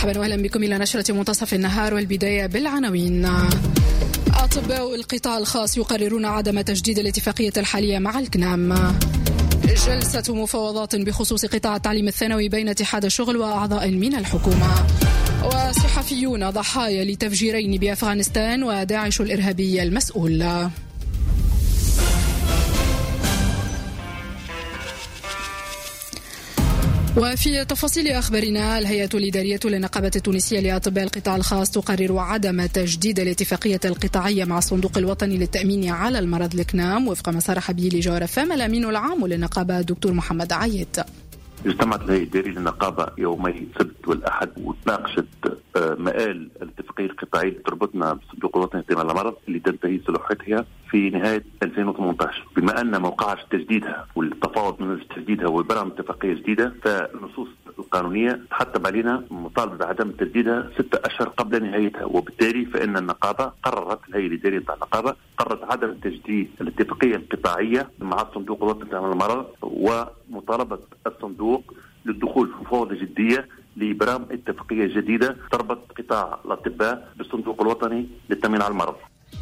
مرحبا وأهلا بكم إلى نشرة منتصف النهار، والبداية بالعناوين. أطباء القطاع الخاص يقررون عدم تجديد الاتفاقية الحالية مع الكنام. جلسة مفاوضات بخصوص قطاع التعليم الثانوي بين اتحاد الشغل وأعضاء من الحكومة. وصحفيون ضحايا لتفجيرين بأفغانستان وداعش الإرهابي المسؤول. وفي تفاصيل أخبارنا، الهيئة الإدارية للنقابة التونسية لأطباء القطاع الخاص تقرر عدم تجديد الاتفاقية القطاعية مع الصندوق الوطني للتأمين على المرض الكنام، وفق ما صرح به لجوهر فام الأمين العام للنقابة الدكتور محمد عايد. اجتمعت الهيئة الإدارية للنقابة يومي السبت والأحد وتناقشت مآل الاتفاقية القطاعية اللي تربطنا بالصندوق الوطني للتأمين على المرض اللي تنتهي صلاحيتها في نهاية 2018. بما أن ما وقعش تجديدها والتفاوض من تجديدها وبرامج اتفاقية جديدة، فالنصوص القانونية تحتم علينا مطالبة بعدم تجديدها 6 أشهر قبل نهايتها، وبالتالي فإن النقابة قررت، الهيئة الإدارية بتاع النقابة قررت عدم تجديد الاتفاقية القطاعية مع الصندوق الوطني للتأمين على المرض، ومطالبة الصندوق للدخول في مفاوضة جدية لبرامج اتفاقية جديدة تربط قطاع الأطباء بالصندوق الوطني للتأمين على المرض.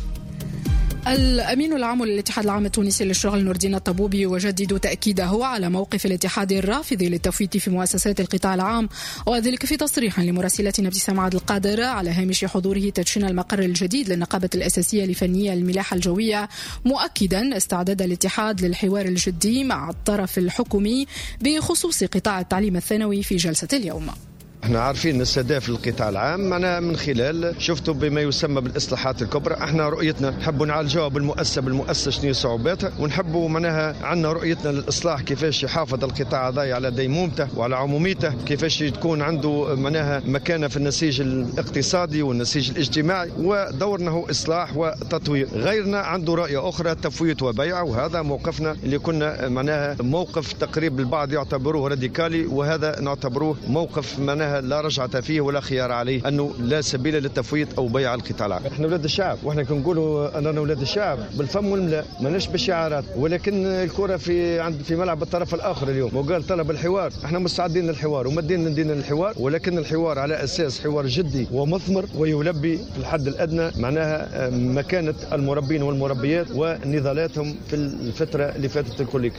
الأمين العام للاتحاد العام التونسي للشغل نور الدين الطبوبي يجدد تأكيده على موقف الاتحاد الرافض للتفويت في مؤسسات القطاع العام، وذلك في تصريح لمراسلتنا ابتسام عبد القادر على هامش حضوره تدشين المقر الجديد للنقابة الأساسية لفنية الملاحة الجوية، مؤكدا استعداد الاتحاد للحوار الجدي مع الطرف الحكومي بخصوص قطاع التعليم الثانوي في جلسة اليوم. احنا عارفين استهداف القطاع العام معنا من خلال شفتوا بما يسمى بالاصلاحات الكبرى. احنا رؤيتنا نحبوا نعالجوها بالمؤسسه شنو صعوباتها، ونحبوا معناها عندنا رؤيتنا للاصلاح كيفاش يحافظ القطاع هذا على ديمومته وعلى عموميته، كيفاش تكون عنده معناها مكانه في النسيج الاقتصادي والنسيج الاجتماعي، ودورنا هو اصلاح وتطوير. غيرنا عنده رؤيه اخرى تفويت وبيع، وهذا موقفنا اللي كنا معناها موقف تقريب البعض يعتبروه راديكالي، وهذا نعتبروه موقف معناها لا رجعة فيه ولا خيار عليه، أنه لا سبيل للتفويت أو بيع القطاع العام. إحنا أولاد الشعب، وإحنا كنقولوا أننا أولاد الشعب بالفم والملاء، ماناش بالشعارات، ولكن الكرة في ملعب الطرف الآخر اليوم، وقال طلب الحوار. إحنا مستعدين للحوار ومدين ندين للحوار، ولكن الحوار على أساس حوار جدي ومثمر ويلبي في الحد الأدنى معناها مكانة المربين والمربيات ونضالاتهم في الفترة اللي فاتت الكلية.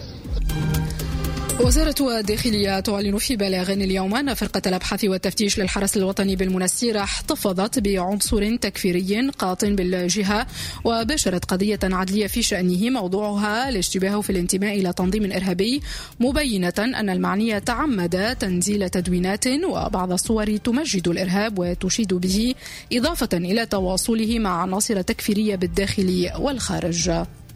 وزارة الداخلية تعلن في بلاغ اليوم أن فرقة الأبحاث والتفتيش للحرس الوطني بالمنستير احتفظت بعنصر تكفيري قاطن بالجهة، وباشرت قضية عدلية في شأنه موضوعها الاشتباه في الانتماء إلى تنظيم إرهابي، مبينة أن المعني تعمد تنزيل تدوينات وبعض الصور تمجد الإرهاب وتشيد به، إضافة إلى تواصله مع عناصر تكفيرية بالداخل والخارج.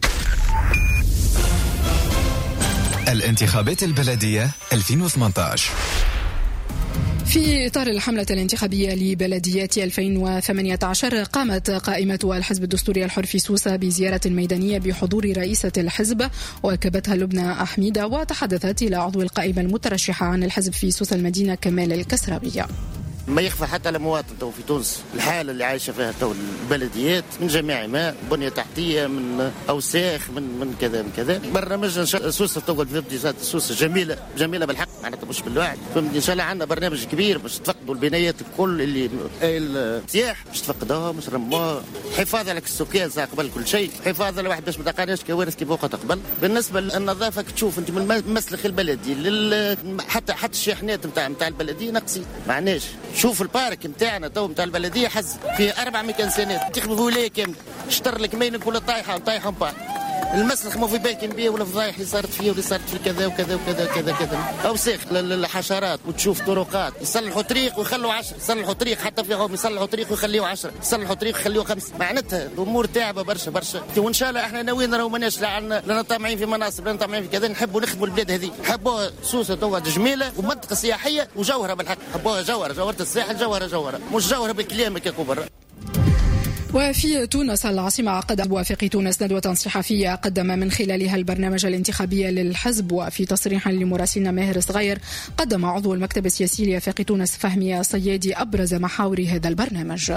الانتخابات البلدية 2018. في إطار الحملة الانتخابية لبلديات 2018 قامت قائمة الحزب الدستوري الحر في سوسة بزيارة ميدانية بحضور رئيسة الحزب وكبتها لبنى أحميدة، وتحدثت إلى عضو القائمة المترشحة عن الحزب في سوسة المدينة كمال الكسرابية. ما يخفى حتى على مواطن تو في تونس الحالة اللي عايشة فيها تو البلديات من جميع ما بنية تحتية، من أوساخ، من كذا من كذا. برنامج سوسة تو البلديات سوسة جميلة بالحق، معناتها مش بالوعد. فهمت؟ إن شاء الله عندنا برنامج كبير باش تفقدوا البنايات الكل اللي السياح باش تفقدوها، مش رموها. حفاظ على السكان قبل كل شيء، حفاظ على واحد باش ما تلقاناش كوارث كيف وقت قبل. بالنسبة للنظافة تشوف أنت من المسلخ البلدي حتى الشاحنات نتاع البلدية ناقصين، معناش. شوف البارك نتاعنا تو نتاع البلديه حز فيه 4 ميكانسينات تخدموا ولايه كامله، شطر لك مينك ولا طايحه بار. المسلخ ما في بالكم بيه ولا فضايح اللي صارت فيه واللي صارت في كذا وكذا وكذا كذا كذا. اوساخ الحشرات، وتشوف طرقات يصلحوا طريق ويخلوا 10، يصلحوا طريق حتى فيهم يصلحوا طريق ويخليوا 10، يصلحوا طريق ويخليوا 5. معناتها الامور تعبه برشا برشا، وان شاء الله احنا ناويين راهو ماناش لا طامعين في مناصب لا طامعين في كذا، نحبوا نخدموا البلاد هذه، نحبوها سوسه توا جميله ومنطقه سياحيه وجوهره بالحق، نحبوها جوهره الساحل، جوهره مش جوهره بالكلام كيكو برا. وفي تونس العاصمة عقد موافق تونس ندوة صحفية قدم من خلالها البرنامج الانتخابي للحزب. وفي تصريح لمراسلنا ماهر صغير قدم عضو المكتب السياسي لآفاق تونس فهمي صيادي أبرز محاور هذا البرنامج.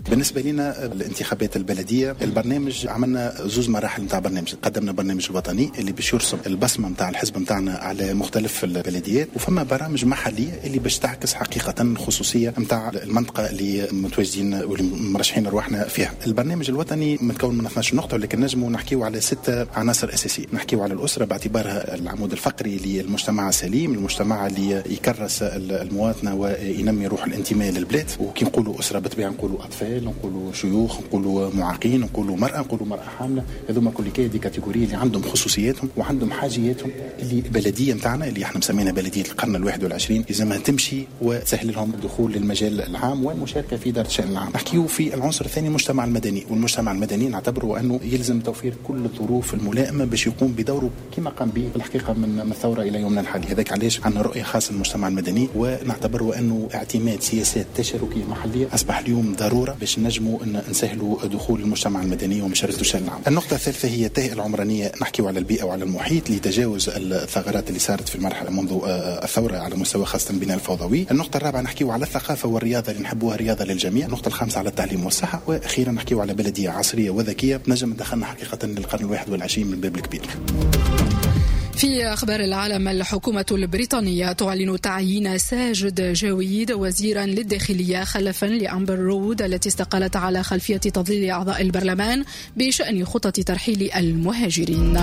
بالنسبة لنا الانتخابات البلدية البرنامج عملنا زوز مراحل متاع برنامج. قدمنا برنامج الوطني اللي باش يرسم البصمة متاع الحزب متاعنا على مختلف البلديات، وفما برامج محلية اللي باش تعكس حقيقة الخصوصية متاع المنطقة اللي متواجدين والمرشحين أرواحنا فيها. البرنامج الوطني متكون من 12 نقطة، ولكن نجموا نحكيو على 6 عناصر أساسية. نحكيو على الأسرة باعتبارها العمود الفقري للمجتمع السليم، المجتمع اللي يكرس المواطنة وينمي روح الانتماء للبلاد. وكي نقولوا أسرة بالطبيعة نقولوا أطفال، نقولوا شيوخ، نقولوا معاقين، نقولوا مرأة حاملة. هذوما كل دي كاتيجوري اللي عندهم خصوصياتهم وعندهم حاجياتهم اللي بلدية متاعنا اللي احنا مسمينها بلدية القرن 21 لازمها تمشي وتسهل لهم الدخول للمجال العام والمشاركة في إدارة الشأن العام. نحكيو في العنصر الثاني المجتمع المدني، والمجتمع المدني نعتبره أنه يلزم توفير كل الظروف الملائمة باش يقوم بدوره كما قام به في الحقيقة من الثورة إلى يومنا الحالي. هذاك علاش عندنا رؤية خاصة للمجتمع المدني، ونعتبره أنه اعتماد سياسات تشاركية محلية أصبح اليوم ضرورة باش نجموا أن نسهلوا دخول المجتمع المدني ومشاركة الشأن العام. النقطة الثالثة هي التهيئة العمرانية. نحكيو على البيئة وعلى المحيط لتجاوز الثغرات اللي صارت في المرحلة منذ الثورة على مستوى خاصة البناء الفوضوي. النقطة الرابعة نحكيو على الثقافة والرياضة اللي نحبوها رياضة للجميع. النقطة الخامسة على التعليم والصحة، وأخيرا نحكيو على بلدية عصرية وذكية نجم دخلنا حقيقة للقرن 21 من باب الكبير. في أخبار العالم، الحكومة البريطانية تعلن تعيين ساجد جاويد وزيرا للداخلية خلفا لأمبر رود التي استقالت على خلفية تضليل أعضاء البرلمان بشأن خطة ترحيل المهاجرين.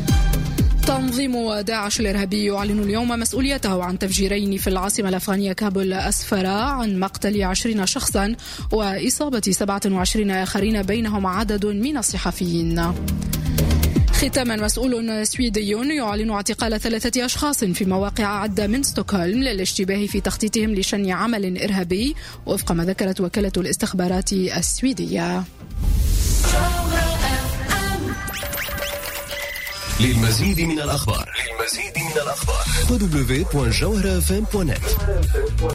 تنظيم داعش الإرهابي يعلن اليوم مسؤوليته عن تفجيرين في العاصمة الأفغانية كابول أسفر عن مقتل 20 شخصا وإصابة 27 آخرين بينهم عدد من الصحفيين. ختاما، مسؤول سويدي يعلن اعتقال 3 أشخاص في مواقع عدة من ستوكهولم للاشتباه في تخطيطهم لشن عمل إرهابي وفق ما ذكرت وكالة الاستخبارات السويدية. للمزيد من الأخبار www.jawharafm.net